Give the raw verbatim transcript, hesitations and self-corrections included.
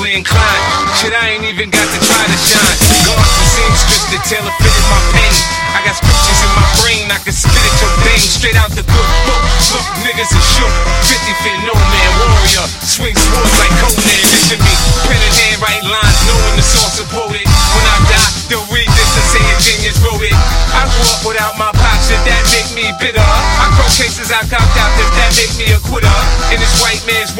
musically inclined. Shit, I ain't even got to try to shine. Guards and seamstress that tailor fitted my pain. I got scriptures in my brain, I can spit it your thing. Straight out the good book, look, niggas are shook. fifty fit no man, warrior, swing swords like Conan. Listen me, pen and hand, write lines, knowing the source of quoted. When I die, they'll read this and say a genius wrote it. I grew up without my pops, did that make me bitter? I crow cases I copped out, does that make me a quitter? In this white man's